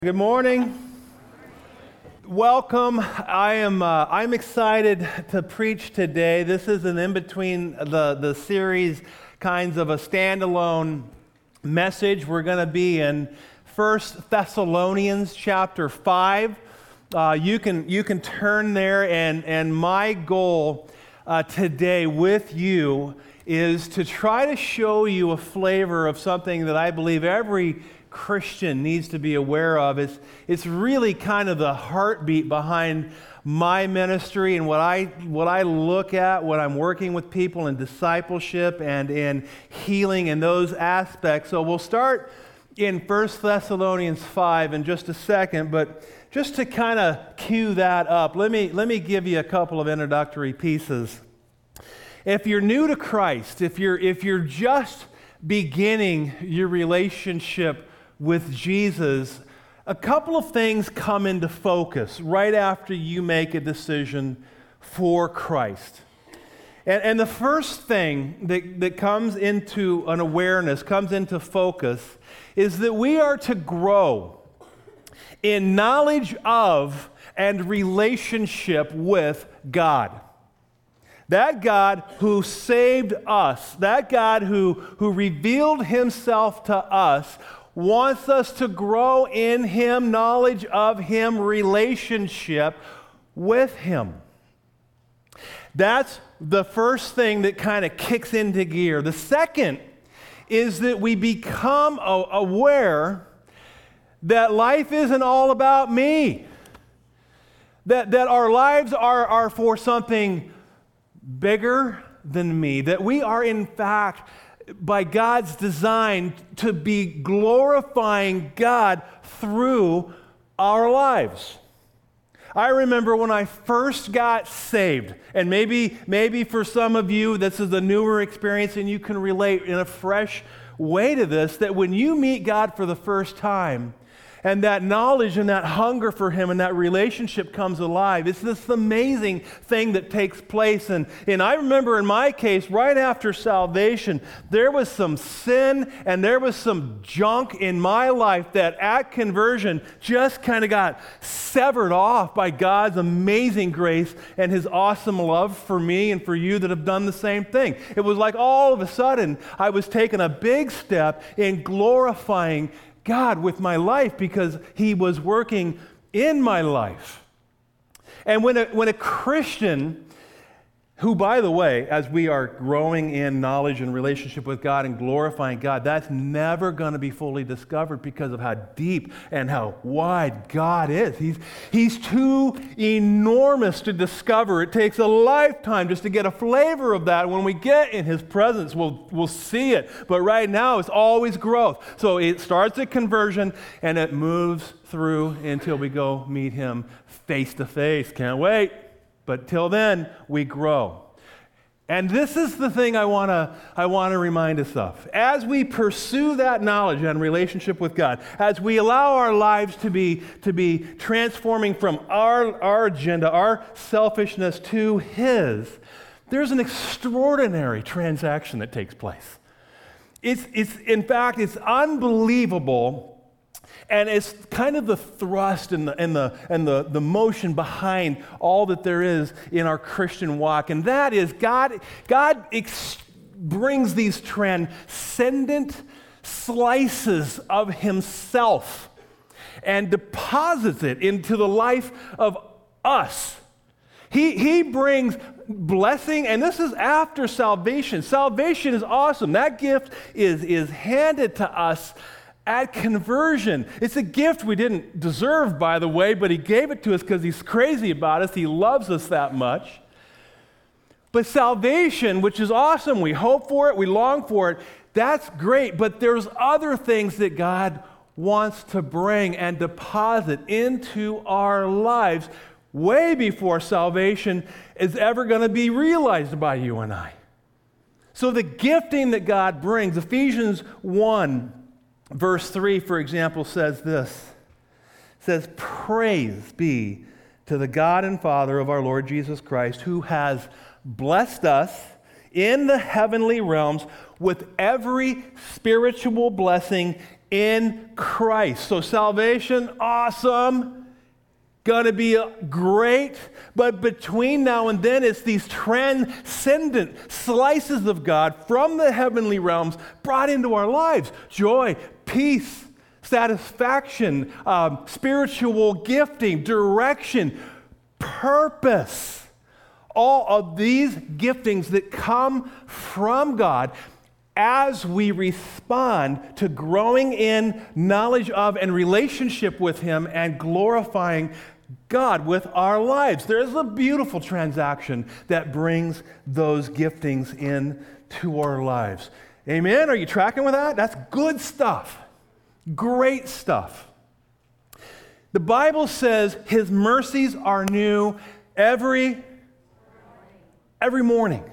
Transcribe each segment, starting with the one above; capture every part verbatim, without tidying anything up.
Good morning. Welcome. I am uh, I'm excited to preach today. This is an in between the the series, kinds of a standalone message. We're going to be in First Thessalonians chapter five. Uh, you can you can turn there, and and my goal uh, today with you is to try to show you a flavor of something that I believe every Christian needs to be aware of. It's, it's really kind of the heartbeat behind my ministry and what I what I look at when I'm working with people in discipleship and in healing and those aspects. So we'll start in First Thessalonians five in just a second, but just to kind of cue that up, let me let me give you a couple of introductory pieces. If you're new to Christ, if you're if you're just beginning your relationship with Jesus, a couple of things come into focus right after you make a decision for Christ. And, and the first thing that, that comes into an awareness, comes into focus, is that we are to grow in knowledge of and relationship with God. That God who saved us, that God who, who revealed himself to us, wants us to grow in him, knowledge of him, relationship with him. That's the first thing that kind of kicks into gear. The second is that we become aware that life isn't all about me, that, that our lives are, are for something bigger than me, that we are in fact by God's design to be glorifying God through our lives. I remember when I first got saved, and maybe maybe for some of you this is a newer experience and you can relate in a fresh way to this, that when you meet God for the first time, and that knowledge and that hunger for him and that relationship comes alive, it's this amazing thing that takes place. And, and I remember in my case, right after salvation, there was some sin and there was some junk in my life that at conversion just kind of got severed off by God's amazing grace and his awesome love for me and for you that have done the same thing. It was like all of a sudden I was taking a big step in glorifying God with my life because he was working in my life. And when a, when a Christian, who, by the way, as we are growing in knowledge and relationship with God and glorifying God, that's never going to be fully discovered because of how deep and how wide God is. He's, he's too enormous to discover. It takes a lifetime just to get a flavor of that. When we get in his presence, we'll, we'll see it. But right now, it's always growth. So it starts at conversion, and it moves through until we go meet him face to face. Can't wait. But till then, we grow. And this is the thing I want to I want to remind us of. As we pursue that knowledge and relationship with God, as we allow our lives to be, to be transforming from our, our agenda, our selfishness to his, there's an extraordinary transaction that takes place. It's, it's in fact, it's unbelievable. And it's kind of the thrust and the and the and the, the motion behind all that there is in our Christian walk. And that is God, God ex- brings these transcendent slices of himself and deposits it into the life of us. He, he brings blessing, and this is after salvation. Salvation is awesome. That gift is, is handed to us at conversion. It's a gift we didn't deserve, by the way, but he gave it to us because he's crazy about us. He loves us that much. But salvation, which is awesome, we hope for it, we long for it, that's great, but there's other things that God wants to bring and deposit into our lives way before salvation is ever going to be realized by you and I. So the gifting that God brings, Ephesians one, verse three, for example, says this. It says, "Praise be to the God and Father of our Lord Jesus Christ, who has blessed us in the heavenly realms with every spiritual blessing in Christ. So salvation, awesome, gonna be great, but between now and then, it's these transcendent slices of God from the heavenly realms brought into our lives. Joy, peace, satisfaction, um, spiritual gifting, direction, purpose. All of these giftings that come from God as we respond to growing in knowledge of and relationship with Him and glorifying God with our lives. There is a beautiful transaction that brings those giftings into our lives. Amen? Are you tracking with that? That's good stuff. Great stuff. The Bible says His mercies are new every, every morning.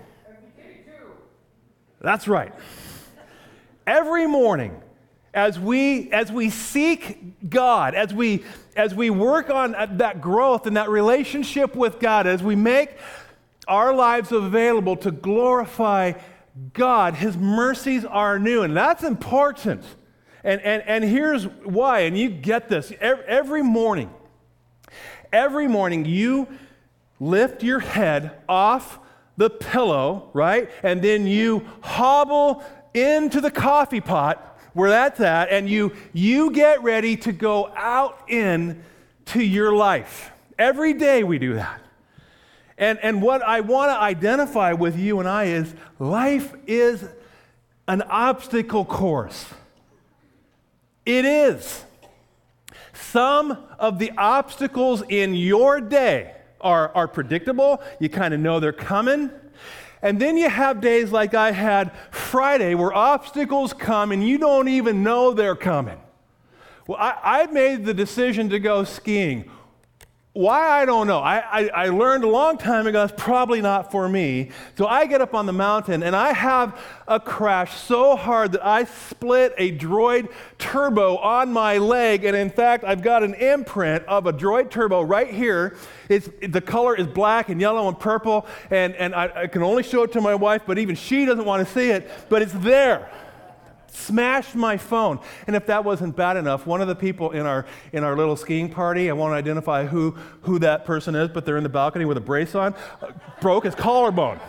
That's right. Every morning, as we as we seek God, as we as we work on that growth and that relationship with God, as we make our lives available to glorify God, His mercies are new, and that's important. And and and here's why, and you get this every morning. Every morning you lift your head off the pillow, right? And then you hobble into the coffee pot where that's at, and you you get ready to go out in to your life. Every day we do that. And and what I want to identify with you and I is life is an obstacle course. It is. Some of the obstacles in your day Are, are predictable. You kind of know they're coming. And then you have days like I had Friday where obstacles come and you don't even know they're coming. Well, I, I made the decision to go skiing. Why, I don't know. I, I, I learned a long time ago it's probably not for me. So I get up on the mountain and I have a crash so hard that I split a Droid Turbo on my leg. And in fact, I've got an imprint of a Droid Turbo right here. It's, the color is black and yellow and purple. And, and I, I can only show it to my wife, but even she doesn't want to see it. But it's there. Smashed my phone. And if that wasn't bad enough, one of the people in our in our little skiing party, I won't identify who, who that person is, but they're in the balcony with a brace on, uh, broke his collarbone.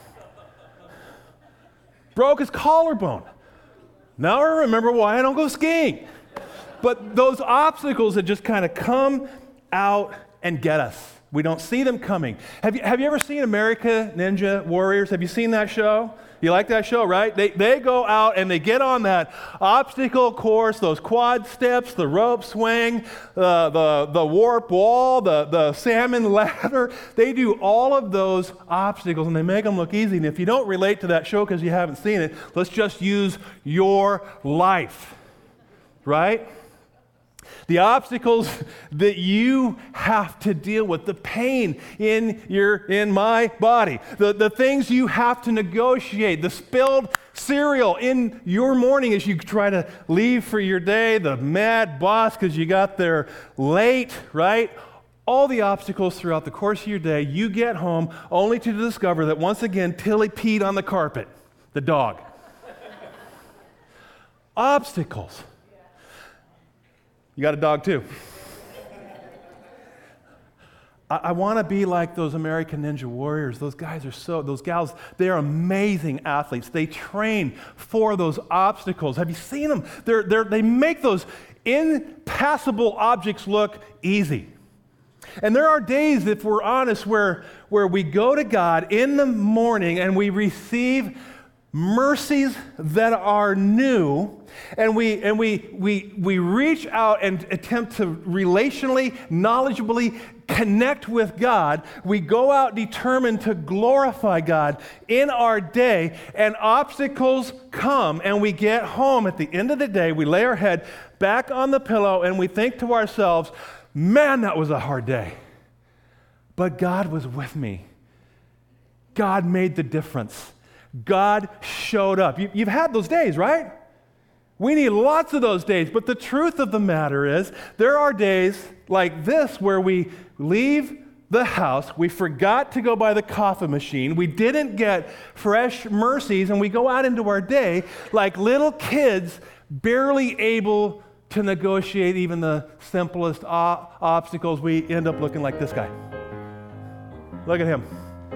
Broke his collarbone. Now I remember why I don't go skiing. But those obstacles that just kind of come out and get us. We don't see them coming. Have you, have you ever seen American Ninja Warriors? Have you seen that show? You like that show, right? They, they go out and they get on that obstacle course, those quad steps, the rope swing, uh, the, the warp wall, the, the salmon ladder. They do all of those obstacles and they make them look easy. And if you don't relate to that show because you haven't seen it, let's just use your life, right? The obstacles that you have to deal with, the pain in your in my body, the, the things you have to negotiate, the spilled cereal in your morning as you try to leave for your day, the mad boss because you got there late, right? All the obstacles throughout the course of your day, you get home only to discover that once again, Tilly peed on the carpet, the dog. Obstacles. You got a dog too. I, I want to be like those American Ninja Warriors. Those guys are so, those gals, they're amazing athletes. They train for those obstacles. Have you seen them? They're, they're, they make those impassable objects look easy. And there are days, if we're honest, where, where we go to God in the morning and we receive mercies that are new, and we and we we we reach out and attempt to relationally, knowledgeably connect with God. We go out determined to glorify God in our day, and obstacles come, and we get home at the end of the day, we lay our head back on the pillow and we think to ourselves, man, that was a hard day. But God was with me. God made the difference. God showed up. You, you've had those days, right? We need lots of those days. But the truth of the matter is, there are days like this where we leave the house, we forgot to go by the coffee machine, we didn't get fresh mercies, and we go out into our day like little kids barely able to negotiate even the simplest o- obstacles, we end up looking like this guy. Look at him.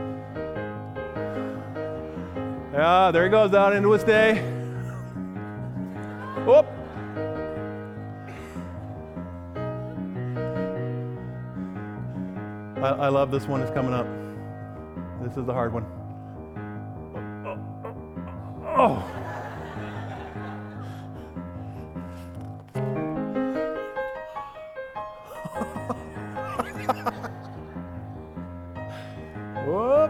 Yeah, there he goes out into his day. Whoop. I, I love this one that's coming up. This is the hard one. Oh. Whoop.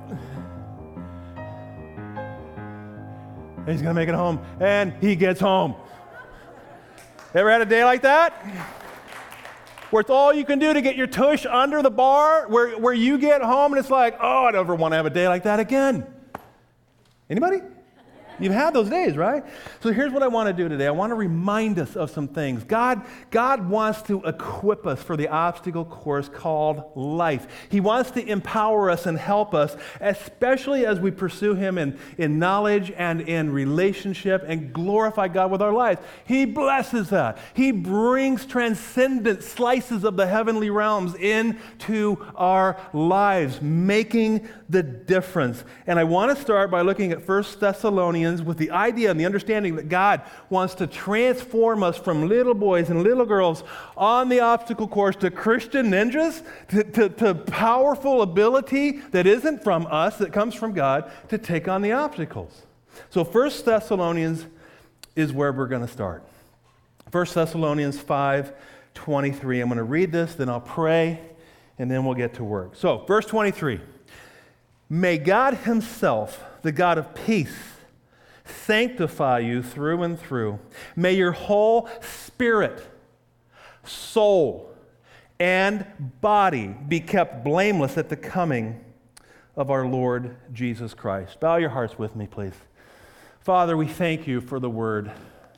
He's going to make it home. And he gets home. Ever had a day like that? Where it's all you can do to get your tush under the bar, where, where you get home and it's like, oh, I don't ever want to have a day like that again. Anybody? You've had those days, right? So here's what I want to do today. I want to remind us of some things. God, God wants to equip us for the obstacle course called life. He wants to empower us and help us, especially as we pursue Him in, in knowledge and in relationship and glorify God with our lives. He blesses that. He brings transcendent slices of the heavenly realms into our lives, making the difference. And I want to start by looking at First Thessalonians with the idea and the understanding that God wants to transform us from little boys and little girls on the obstacle course to Christian ninjas, to, to, to powerful ability that isn't from us, that comes from God, to take on the obstacles. So First Thessalonians is where we're going to start. First Thessalonians five twenty-three. I'm going to read this, then I'll pray, and then we'll get to work. So, verse twenty-three. May God Himself, the God of peace, sanctify you through and through. May your whole spirit, soul, and body be kept blameless at the coming of our Lord Jesus Christ. Bow your hearts with me, please. Father, we thank you for the Word.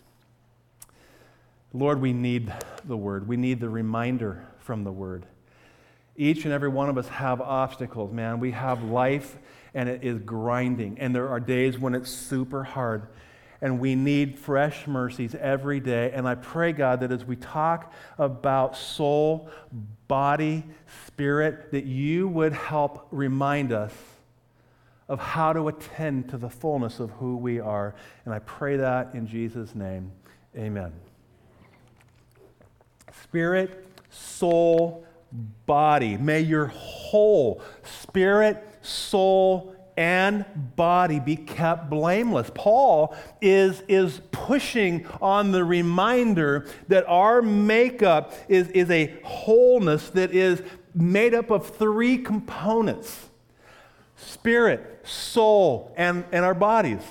Lord, we need the Word. We need the reminder from the Word. Each and every one of us have obstacles, man. We have life, and it is grinding. And there are days when it's super hard. And we need fresh mercies every day. And I pray, God, that as we talk about soul, body, spirit, that you would help remind us of how to attend to the fullness of who we are. And I pray that in Jesus' name. Amen. Spirit, soul, body. May your whole spirit, soul, and body be kept blameless. Paul is, is pushing on the reminder that our makeup is, is a wholeness that is made up of three components: spirit, soul, and, and our bodies.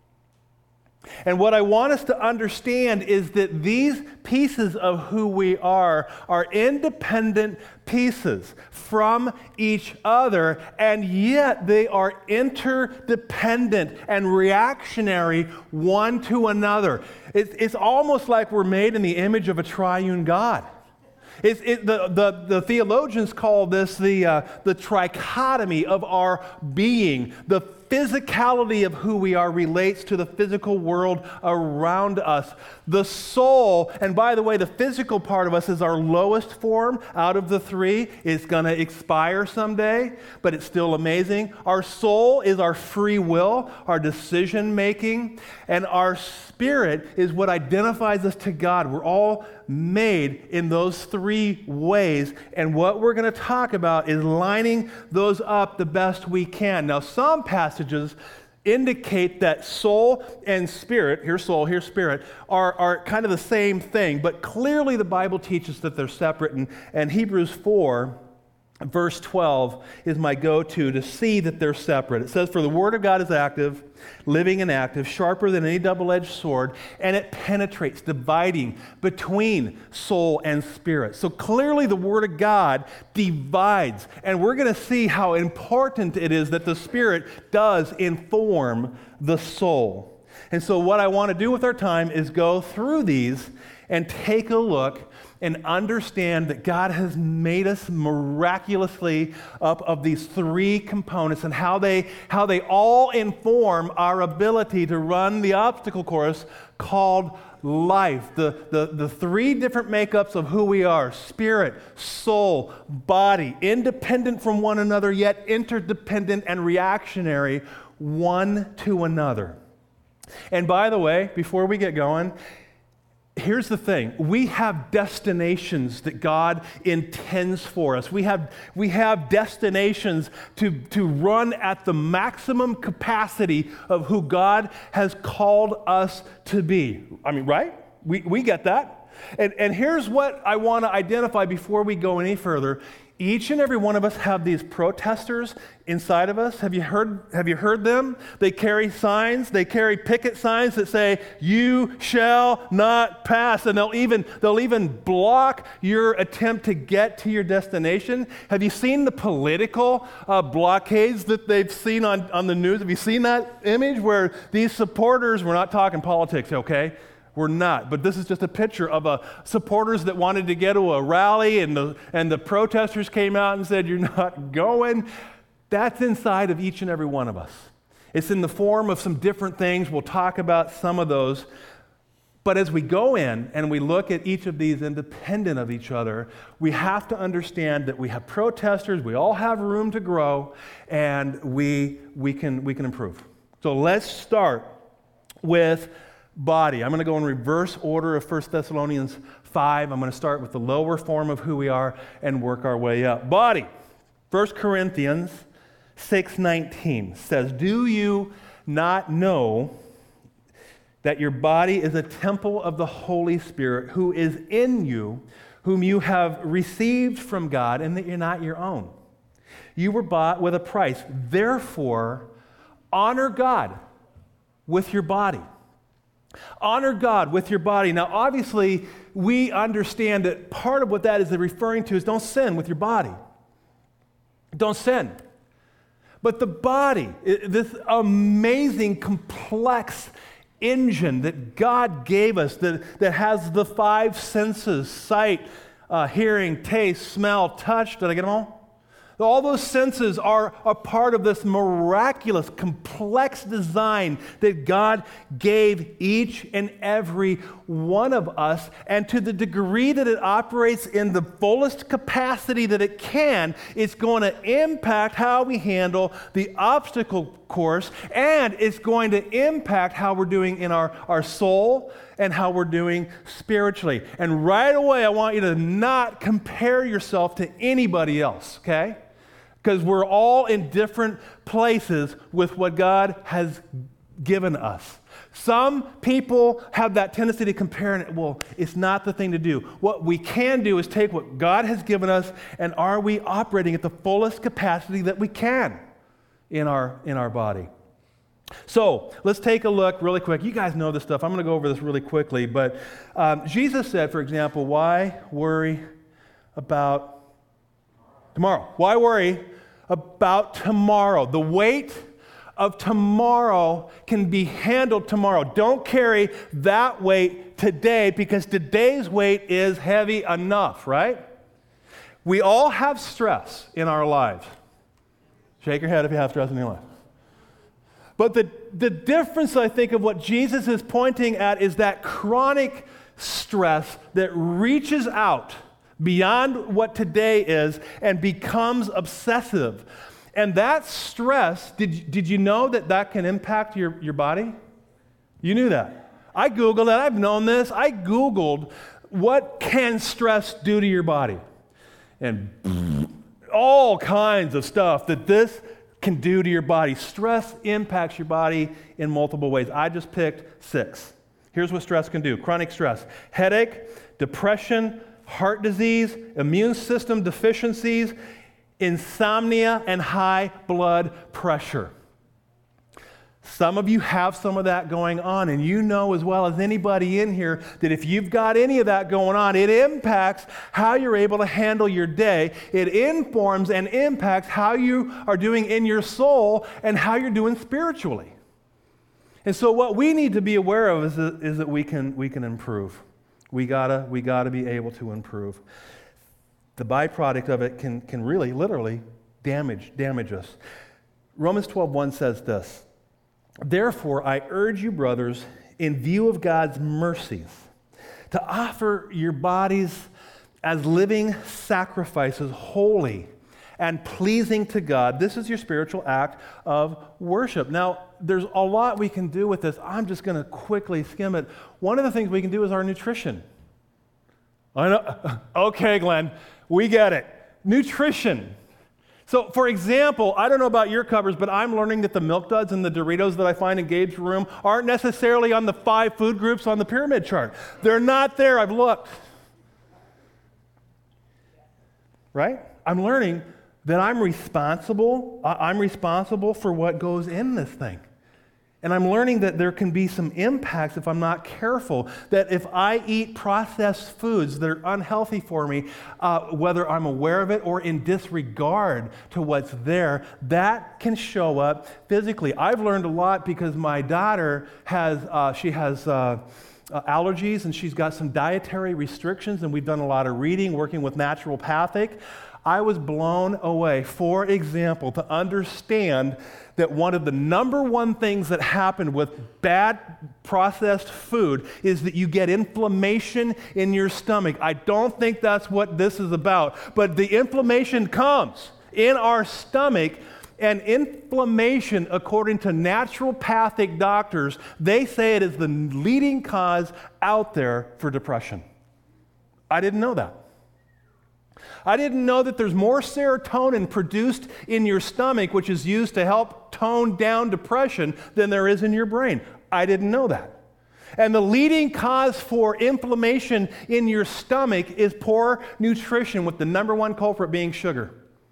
And what I want us to understand is that these pieces of who we are are independent pieces from each other, and yet they are interdependent and reactionary one to another. It's, it's almost like we're made in the image of a triune God. It's, it, the, the, the theologians call this the, uh, the trichotomy of our being. The physicality of who we are relates to the physical world around us. The soul, and by the way, the physical part of us is our lowest form out of the three. It's going to expire someday, but it's still amazing. Our soul is our free will, our decision making, and our spirit is what identifies us to God. We're all made in those three ways, and what we're going to talk about is lining those up the best we can. Now, some passages indicate that soul and spirit, here's soul, here's spirit, are, are kind of the same thing, but clearly the Bible teaches that they're separate, and, and Hebrews four, verse twelve is my go-to to see that they're separate. It says, "For the Word of God is active, living and active, sharper than any double-edged sword, and it penetrates, dividing between soul and spirit." So clearly the Word of God divides, and we're going to see how important it is that the Spirit does inform the soul. And so what I want to do with our time is go through these and take a look and understand that God has made us miraculously up of these three components and how they, how they all inform our ability to run the obstacle course called life, the, the, the three different makeups of who we are, spirit, soul, body, independent from one another, yet interdependent and reactionary one to another. And by the way, before we get going, here's the thing. We have destinations that God intends for us. We have, we have destinations to, to run at the maximum capacity of who God has called us to be. I mean, right? We, we get that. And, and here's what I want to identify before we go any further. Each and every one of us have these protesters inside of us. Have you heard, have you heard them? They carry signs. They carry picket signs that say, "You shall not pass." And they'll even, they'll even block your attempt to get to your destination. Have you seen the political uh, blockades that they've seen on, on the news? Have you seen that image where these supporters, we're not talking politics, okay? We're not, but this is just a picture of a supporters that wanted to get to a rally, and the and the protesters came out and said, "You're not going." That's inside of each and every one of us. It's in the form of some different things. We'll talk about some of those. But as we go in and we look at each of these independent of each other, we have to understand that we have protesters, we all have room to grow, and we we can we can improve. So let's start with body. I'm going to go in reverse order of First Thessalonians five. I'm going to start with the lower form of who we are and work our way up. Body. First Corinthians six nineteen says, "Do you not know that your body is a temple of the Holy Spirit who is in you, whom you have received from God, and that you're not your own? You were bought with a price. Therefore, honor God with your body." Honor God with your body. Now, obviously, we understand that part of what that is referring to is don't sin with your body. Don't sin. But the body, this amazing, complex engine that God gave us that, that has the five senses, sight, uh, hearing, taste, smell, touch. Did I get them all? All those senses are a part of this miraculous, complex design that God gave each and every one of us. And to the degree that it operates in the fullest capacity that it can, it's going to impact how we handle the obstacle course, and it's going to impact how we're doing in our, our soul and how we're doing spiritually. And right away, I want you to not compare yourself to anybody else, okay? Because we're all in different places with what God has given us. Some people have that tendency to compare, and well, it's not the thing to do. What we can do is take what God has given us, and are we operating at the fullest capacity that we can in our, in our body? So let's take a look really quick. You guys know this stuff. I'm going to go over this really quickly. But um, Jesus said, for example, why worry about tomorrow? Why worry about tomorrow? The weight of tomorrow can be handled tomorrow. Don't carry that weight today, because today's weight is heavy enough, right? We all have stress in our lives. Shake your head if you have stress in your life. But the, the difference, I think, of what Jesus is pointing at is that chronic stress that reaches out beyond what today is and becomes obsessive. And that stress, did, did you know that that can impact your, your body? You knew that. I Googled it. I've known this. I Googled, what can stress do to your body? And all kinds of stuff that this can do to your body. Stress impacts your body in multiple ways. I just picked six. Here's what stress can do. Chronic stress: headache, depression, heart disease, immune system deficiencies, insomnia, and high blood pressure. Some of you have some of that going on, and you know as well as anybody in here that if you've got any of that going on, it impacts how you're able to handle your day. It informs and impacts how you are doing in your soul and how you're doing spiritually. And so what we need to be aware of is that, is that we can, we can improve. We gotta, we gotta be able to improve. The byproduct of it can, can really, literally damage, damage us. Romans twelve one says this: "Therefore, I urge you, brothers, in view of God's mercies, to offer your bodies as living sacrifices, holy and pleasing to God. This is your spiritual act of worship. Now, there's a lot we can do with this. I'm just going to quickly skim it. One of the things we can do is our nutrition. I know. Okay, Glenn, we get it. Nutrition. So, for example, I don't know about your covers, but I'm learning that the Milk Duds and the Doritos that I find in Gabe's room aren't necessarily on the five food groups on the pyramid chart. They're not there. I've looked. Right? I'm learning that I'm responsible. I'm responsible for what goes in this thing. And I'm learning that there can be some impacts if I'm not careful, that if I eat processed foods that are unhealthy for me, uh, whether I'm aware of it or in disregard to what's there, that can show up physically. I've learned a lot because my daughter has, uh, she has uh, uh, allergies and she's got some dietary restrictions, and we've done a lot of reading, working with naturopathic. I was blown away, for example, to understand that one of the number one things that happen with bad processed food is that you get inflammation in your stomach. I don't think that's what this is about, but the inflammation comes in our stomach, and inflammation, according to naturopathic doctors, they say it is the leading cause out there for depression. I didn't know that. I didn't know that there's more serotonin produced in your stomach, which is used to help tone down depression, than there is in your brain. I didn't know that. And the leading cause for inflammation in your stomach is poor nutrition, with the number one culprit being sugar.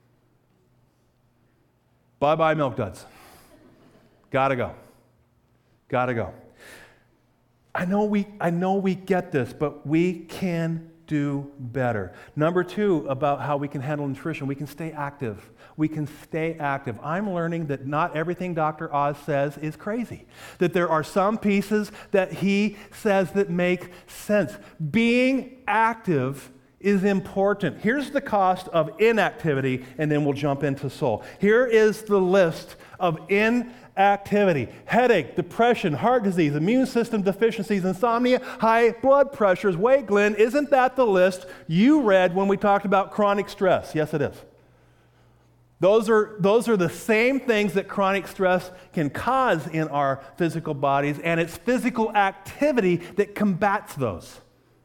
Bye-bye, Milk Duds. Gotta go. Gotta go. I know we, I know we get this, but we can do better. Number two, about how we can handle nutrition, we can stay active. We can stay active. I'm learning that not everything Doctor Oz says is crazy, that there are some pieces that he says that make sense. Being active is important. Here's the cost of inactivity, and then we'll jump into soul. Here is the list of inactivity: headache, depression, heart disease, immune system deficiencies, insomnia, high blood pressures. Wait, Glenn, isn't that the list you read when we talked about chronic stress? Yes, it is. Those are, those are the same things that chronic stress can cause in our physical bodies, and it's physical activity that combats those.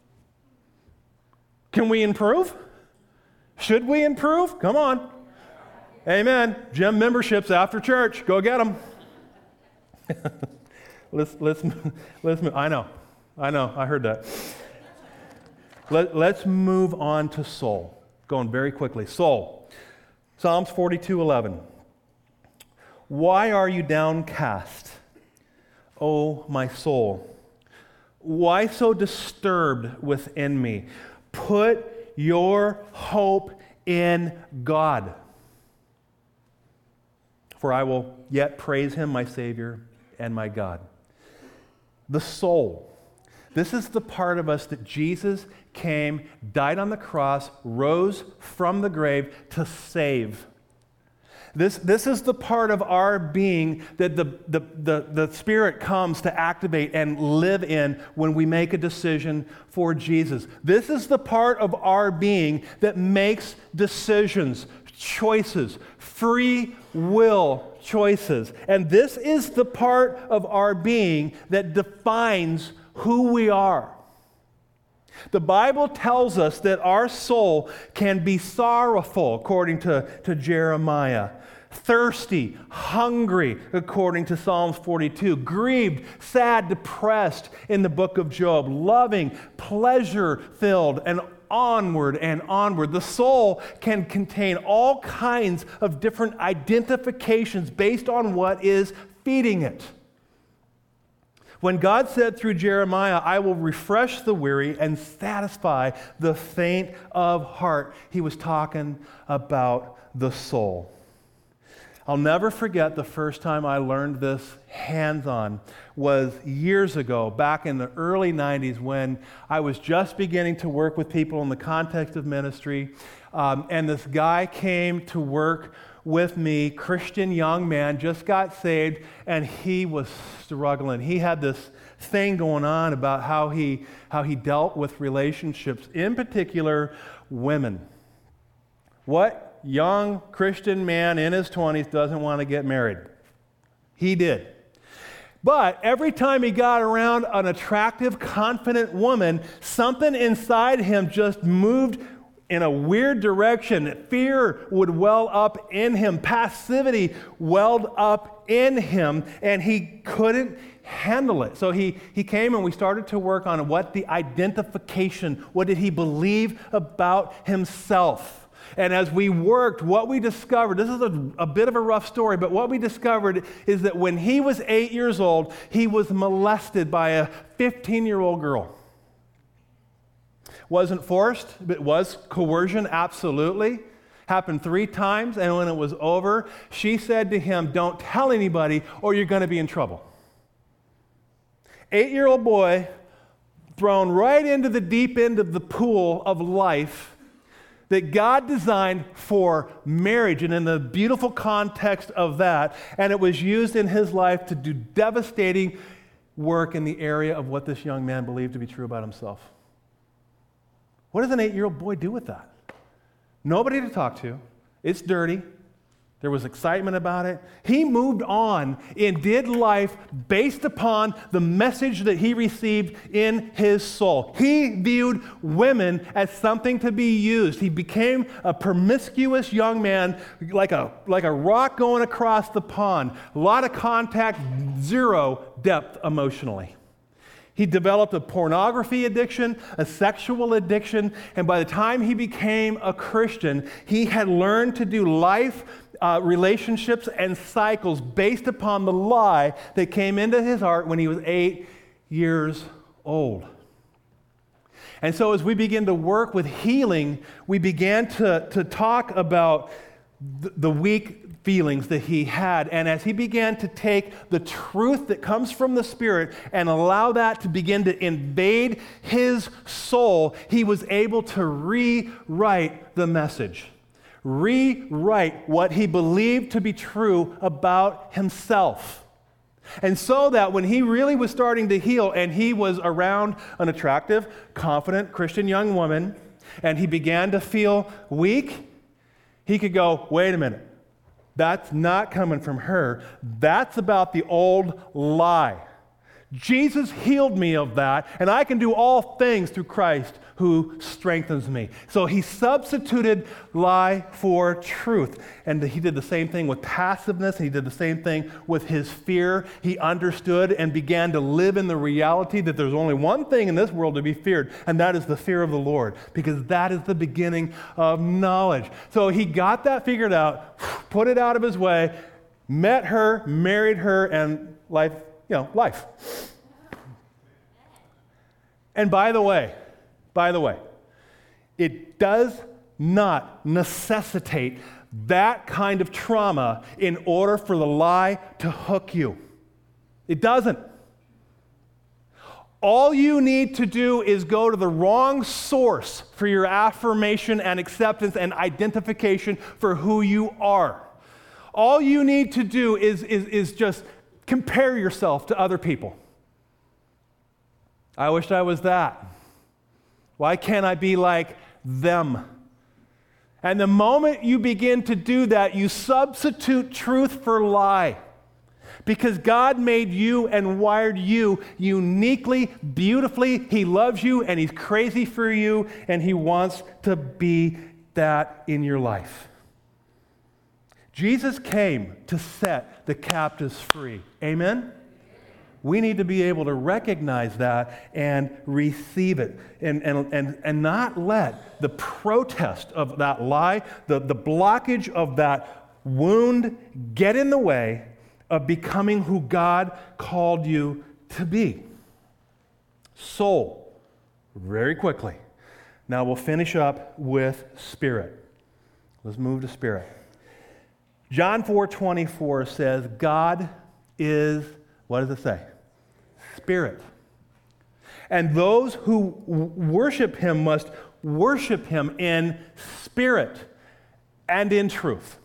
Can we improve? Should we improve? Come on. Amen. Gym memberships after church. Go get them. let's, let's, let's move. I know. I know. I heard that. Let, let's move on to soul. Going very quickly. Soul. Psalms forty-two eleven. Why are you downcast, O my soul? Why so disturbed within me? Put your hope in God, for I will yet praise him, my Savior and my God. The soul. This is the part of us that Jesus came, died on the cross, rose from the grave to save. This, this is the part of our being that the, the, the, the Spirit comes to activate and live in when we make a decision for Jesus. This is the part of our being that makes decisions, choices, free will choices. And this is the part of our being that defines who we are. The Bible tells us that our soul can be sorrowful, according to, to Jeremiah, thirsty, hungry, according to Psalms forty-two, grieved, sad, depressed in the book of Job, loving, pleasure-filled, and onward and onward. The soul can contain all kinds of different identifications based on what is feeding it. When God said through Jeremiah, I will refresh the weary and satisfy the faint of heart, he was talking about the soul. I'll never forget the first time I learned this hands-on was years ago, back in the early nineties, when I was just beginning to work with people in the context of ministry. Um, and this guy came to work with me, Christian young man, just got saved, and he was struggling. He had this thing going on about how he, how he dealt with relationships, in particular, women. What young Christian man in his twenties doesn't want to get married? He did. But every time he got around an attractive, confident woman, something inside him just moved in a weird direction. Fear would well up in him. Passivity welled up in him, and he couldn't handle it. So he, he came and we started to work on what the identification, what did he believe about himself? And as we worked, what we discovered, this is a, a bit of a rough story, but what we discovered is that when he was eight years old, he was molested by a fifteen-year-old girl. Wasn't forced, but was coercion, absolutely. Happened three times, and when it was over, she said to him, "Don't tell anybody or you're going to be in trouble." Eight-year-old boy thrown right into the deep end of the pool of life that God designed for marriage, and in the beautiful context of that, and it was used in his life to do devastating work in the area of what this young man believed to be true about himself. What does an eight-year-old boy do with that? Nobody to talk to. It's dirty. There was excitement about it. He moved on and did life based upon the message that he received in his soul. He viewed women as something to be used. He became a promiscuous young man, like a, like a rock going across the pond. A lot of contact, zero depth emotionally. He developed a pornography addiction, a sexual addiction, and by the time he became a Christian, he had learned to do life, uh, relationships, and cycles based upon the lie that came into his heart when he was eight years old. And so as we begin to work with healing, we began to, to talk about the, the weak feelings that he had. And as he began to take the truth that comes from the Spirit and allow that to begin to invade his soul, he was able to rewrite the message, rewrite what he believed to be true about himself. And so that when he really was starting to heal and he was around an attractive, confident Christian young woman and he began to feel weak, he could go, wait a minute. That's not coming from her. That's about the old lie. Jesus healed me of that, and I can do all things through Christ who strengthens me. So he substituted lie for truth. And he did the same thing with passiveness, and he did the same thing with his fear. He understood and began to live in the reality that there's only one thing in this world to be feared, and that is the fear of the Lord, because that is the beginning of knowledge. So he got that figured out, put it out of his way, met her, married her, and life, you know, life. And by the way, by the way, it does not necessitate that kind of trauma in order for the lie to hook you. It doesn't. All you need to do is go to the wrong source for your affirmation and acceptance and identification for who you are. All you need to do is, is, is just compare yourself to other people. I wish I was that. Why can't I be like them? And the moment you begin to do that, you substitute truth for lie. Because God made you and wired you uniquely, beautifully. He loves you and He's crazy for you and He wants to be that in your life. Jesus came to set the captives free. Amen? We need to be able to recognize that and receive it and, and, and, and not let the protest of that lie, the, the blockage of that wound get in the way of becoming who God called you to be. Soul, very quickly. Now we'll finish up with spirit. Let's move to spirit. John four twenty-four says, God is, what does it say? Spirit. And those who worship Him must worship Him in spirit and in truth.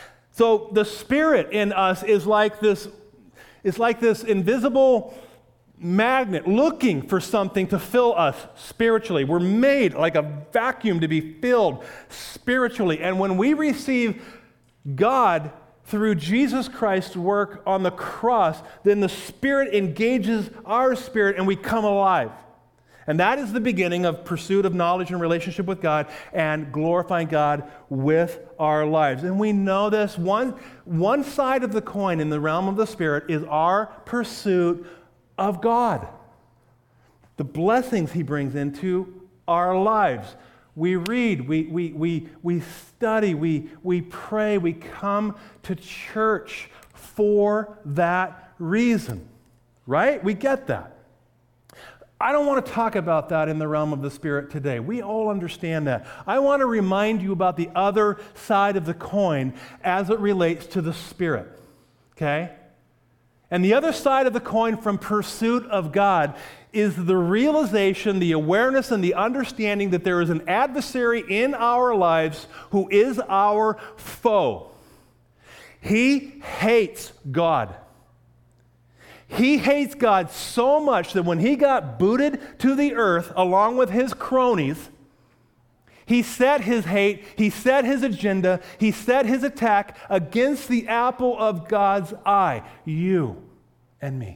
So the Spirit in us is like this, is like this invisible magnet looking for something to fill us spiritually. We're made like a vacuum to be filled spiritually. And when we receive God through Jesus Christ's work on the cross, then the Spirit engages our spirit and we come alive. And that is the beginning of pursuit of knowledge and relationship with God and glorifying God with our lives. And we know this. One, one side of the coin in the realm of the Spirit is our pursuit of God. The blessings He brings into our lives. We read, we, we, we, we study, we, we pray, we come to church for that reason. Right? We get that. I don't want to talk about that in the realm of the Spirit today. We all understand that. I want to remind you about the other side of the coin as it relates to the Spirit. Okay? And the other side of the coin from pursuit of God is the realization, the awareness, and the understanding that there is an adversary in our lives who is our foe. He hates God. He hates God so much that when he got booted to the earth along with his cronies, he set his hate, he set his agenda, he set his attack against the apple of God's eye, you and me.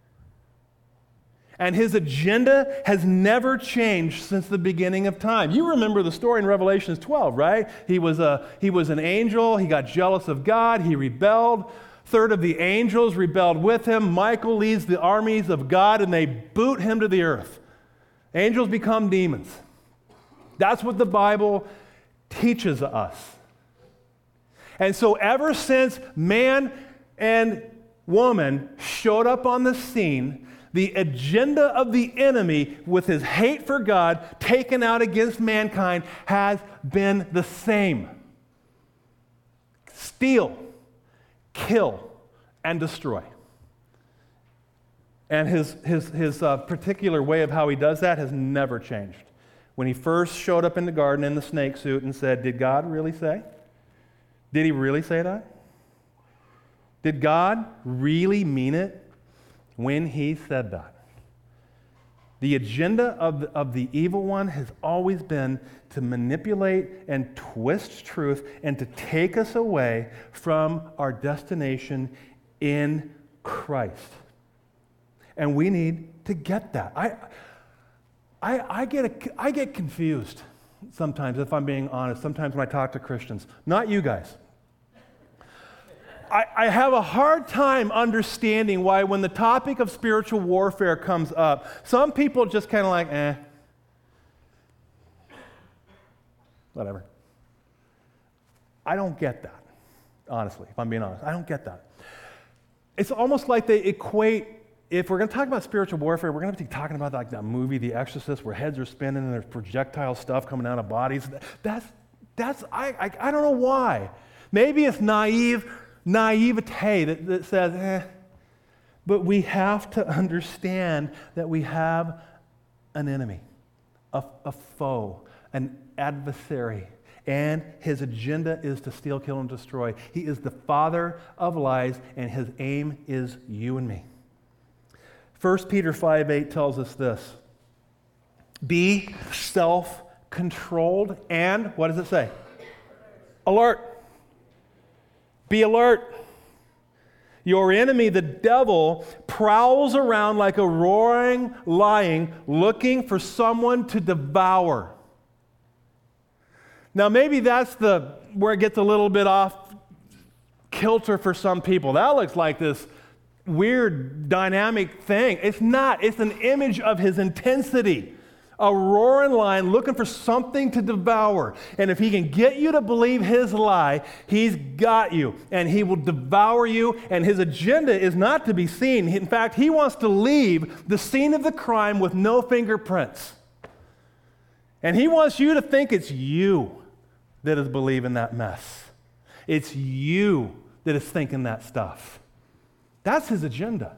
And his agenda has never changed since the beginning of time. You remember the story in Revelation twelve, right? He was a, he was an angel, he got jealous of God, he rebelled. Third of the angels rebelled with him. Michael leads the armies of God and they boot him to the earth. Angels become demons. That's what the Bible teaches us. And so ever since man and woman showed up on the scene, the agenda of the enemy with his hate for God taken out against mankind has been the same. Steal, kill, and destroy. And his, his, his uh, particular way of how he does that has never changed. When he first showed up in the garden in the snake suit and said, did God really say? Did he really say that? Did God really mean it when he said that? The agenda of the, of the evil one has always been to manipulate and twist truth and to take us away from our destination in Christ. And we need to get that. I, I, I, get a, I get confused sometimes, if I'm being honest, sometimes when I talk to Christians. Not you guys. I, I have a hard time understanding why when the topic of spiritual warfare comes up, some people just kind of like, eh, whatever. I don't get that, honestly, if I'm being honest. I don't get that. It's almost like they equate, if we're going to talk about spiritual warfare, we're going to be talking about like that movie, The Exorcist, where heads are spinning and there's projectile stuff coming out of bodies. That's, that's I, I, I don't know why. Maybe it's naive naivete that, that says, eh. But we have to understand that we have an enemy, a, a foe, an adversary, and his agenda is to steal, kill, and destroy. He is the father of lies, and his aim is you and me. First Peter five eight tells us this: be self-controlled and, what does it say? Alert. Be alert. Your enemy, the devil, prowls around like a roaring lion looking for someone to devour. Now, maybe that's the where it gets a little bit off kilter for some people. That looks like this weird dynamic thing. It's not. It's an image of his intensity. A roaring lion looking for something to devour. And if he can get you to believe his lie, he's got you. And he will devour you. And his agenda is not to be seen. In fact, he wants to leave the scene of the crime with no fingerprints. And he wants you to think it's you that is believing that mess. It's you that is thinking that stuff. That's his agenda.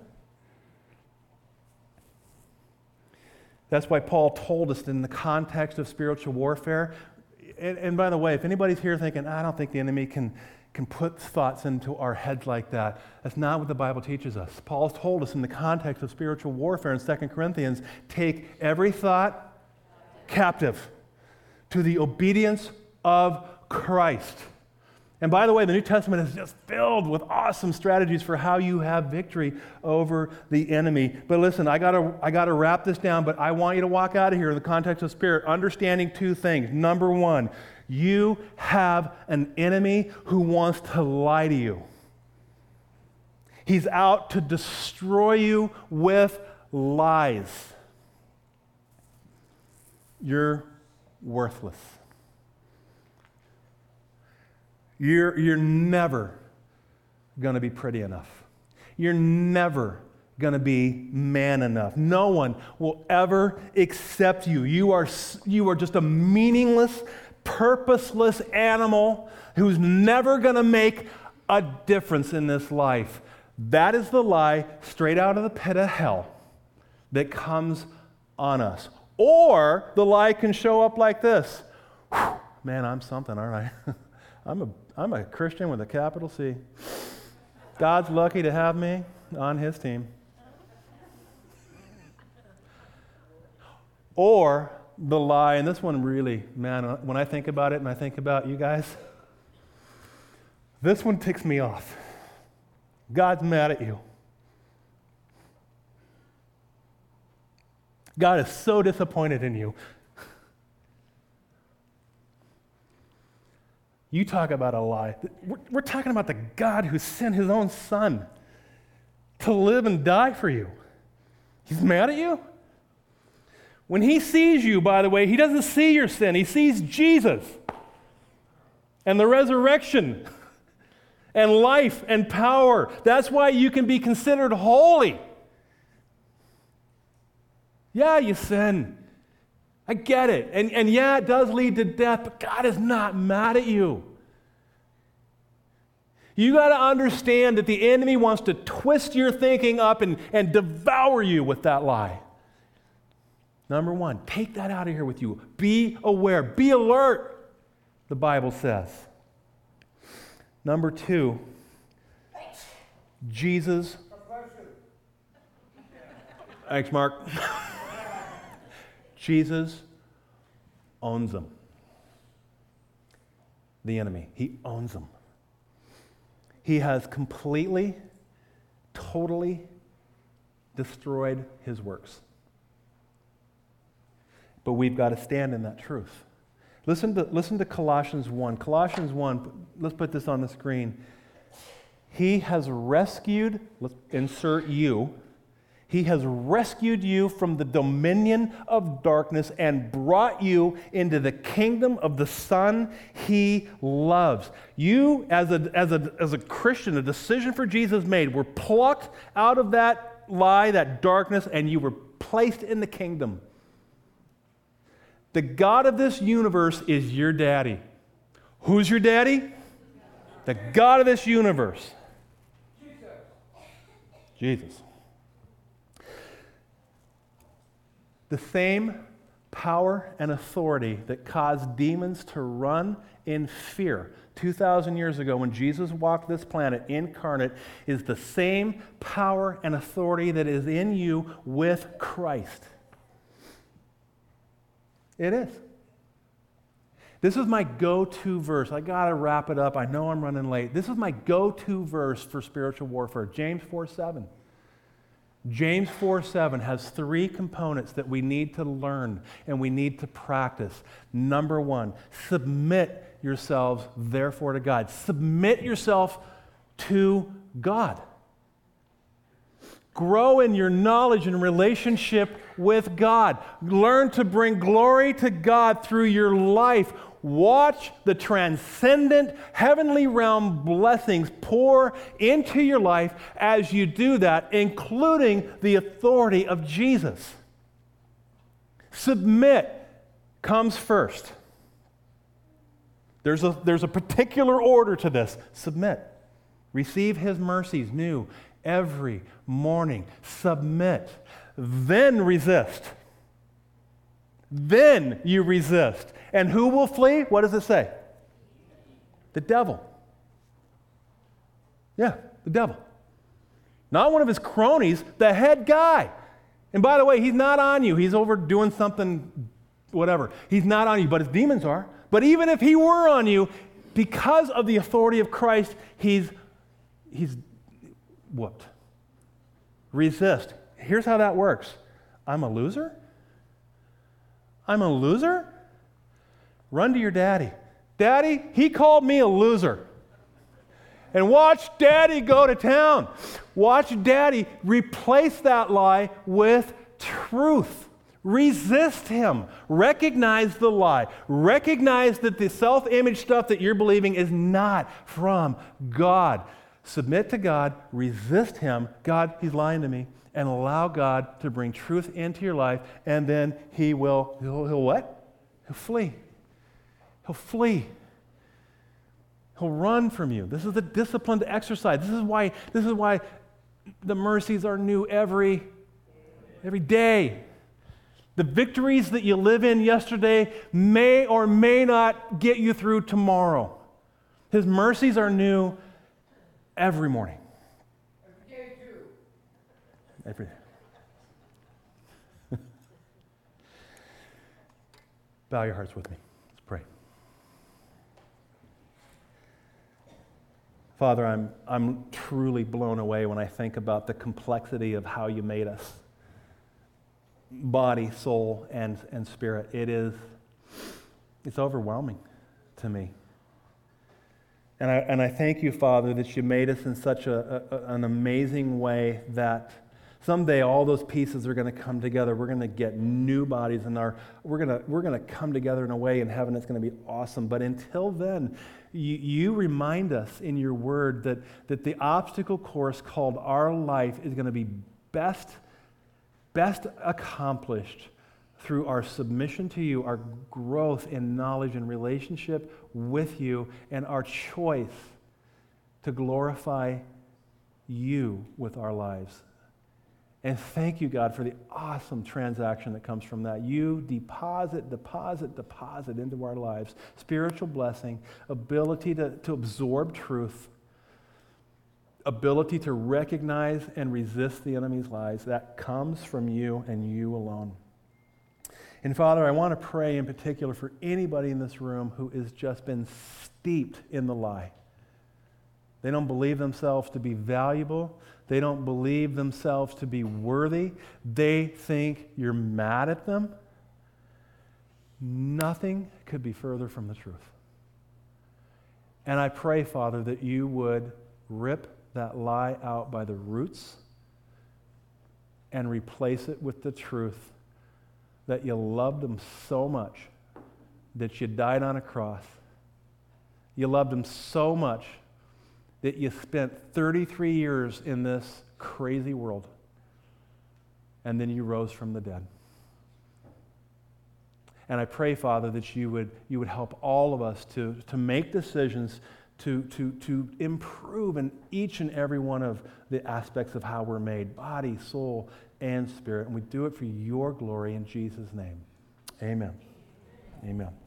That's why Paul told us in the context of spiritual warfare. And, and by the way, if anybody's here thinking, I don't think the enemy can, can put thoughts into our heads like that. That's not what the Bible teaches us. Paul's told us in the context of spiritual warfare in Second Corinthians, take every thought captive to the obedience of Christ. And by the way, the New Testament is just filled with awesome strategies for how you have victory over the enemy. But listen, I gotta, I gotta wrap this down, but I want you to walk out of here in the context of spirit, understanding two things. Number one, you have an enemy who wants to lie to you. He's out to destroy you with lies. You're worthless. You're, you're never going to be pretty enough. You're never going to be man enough. No one will ever accept you. You are, you are just a meaningless, purposeless animal who's never going to make a difference in this life. That is the lie straight out of the pit of hell that comes on us. Or the lie can show up like this. Whew, man, I'm something, all right. I'm a, I'm a Christian with a capital C. God's lucky to have me on his team. Or the lie, and this one really, man, when I think about it and I think about you guys, this one ticks me off. God's mad at you. God is so disappointed in you. You talk about a lie. We're, we're talking about the God who sent his own son to live and die for you. He's mad at you? When he sees you, by the way, he doesn't see your sin. He sees Jesus and the resurrection and life and power. That's why you can be considered holy. Yeah, you sin. I get it. And, and yeah, it does lead to death, but God is not mad at you. You got to understand that the enemy wants to twist your thinking up and, and devour you with that lie. Number one, take that out of here with you. Be aware. Be alert, the Bible says. Number two, Jesus. Thanks, Mark. Jesus owns them. The enemy, he owns them. He has completely, totally destroyed his works. But we've got to stand in that truth. Listen to, listen to Colossians one. Colossians one, let's put this on the screen. He has rescued, let's insert you. He has rescued you from the dominion of darkness and brought you into the kingdom of the Son he loves. You, as a, as a, as a Christian, a decision for Jesus made, were plucked out of that lie, that darkness, and you were placed in the kingdom. The God of this universe is your daddy. Who's your daddy? The God of this universe. Jesus. The same power and authority that caused demons to run in fear two thousand years ago when Jesus walked this planet incarnate is the same power and authority that is in you with Christ. It is. This is my go-to verse. I got to wrap it up. I know I'm running late. This is my go-to verse for spiritual warfare, James four seven. James four seven has three components that we need to learn and we need to practice. Number one, submit yourselves therefore to God. Submit yourself to God. Grow in your knowledge and relationship with God. Learn to bring glory to God through your life. Watch the transcendent heavenly realm blessings pour into your life as you do that, including the authority of Jesus. Submit comes first. There's a, there's a particular order to this. Submit. Receive his mercies new every morning. Submit. Then resist. Then you resist. And who will flee? What does it say? The devil. Yeah, the devil. Not one of his cronies, the head guy. And by the way, he's not on you. He's over doing something, whatever. He's not on you, but his demons are. But even if he were on you, because of the authority of Christ, he's, he's whooped. Resist. Here's how that works. I'm a loser? I'm a loser? Run to your daddy. Daddy, he called me a loser. And watch Daddy go to town. Watch Daddy replace that lie with truth. Resist him. Recognize the lie. Recognize that the self-image stuff that you're believing is not from God. Submit to God. Resist him. God, he's lying to me. And allow God to bring truth into your life. And then he will, he'll, he'll what? He'll flee. He'll flee. He'll run from you. This is the disciplined exercise. This is why, this is why the mercies are new every, every day. The victories that you live in yesterday may or may not get you through tomorrow. His mercies are new every morning. Every day, too. Every day. Bow your hearts with me. Let's pray. Father, I'm, I'm truly blown away when I think about the complexity of how you made us. Body, soul, and, and spirit. It is, it's overwhelming to me. And I, and I thank you, Father, that you made us in such a, a, an amazing way that someday all those pieces are going to come together. We're going to get new bodies, and our we're going to we're going to come together in a way in heaven that's going to be awesome. But until then, you, you remind us in your word that, that the obstacle course called our life is going to be best Best accomplished through our submission to you, our growth in knowledge and relationship with you, and our choice to glorify you with our lives. And thank you, God, for the awesome transaction that comes from that. You deposit, deposit, deposit into our lives spiritual blessing, ability to, to absorb truth, ability to recognize and resist the enemy's lies. That comes from you and you alone. And Father, I want to pray in particular for anybody in this room who has just been steeped in the lie. They don't believe themselves to be valuable. They don't believe themselves to be worthy. They think you're mad at them. Nothing could be further from the truth. And I pray, Father, that you would rip that lie out by the roots and replace it with the truth that you loved them so much that you died on a cross. You loved them so much that you spent thirty-three years in this crazy world, and then you rose from the dead. And I pray, Father, that you would, you would help all of us to, to make decisions To, to, to improve in each and every one of the aspects of how we're made, body, soul, and spirit. And we do it for your glory in Jesus' name. Amen. Amen.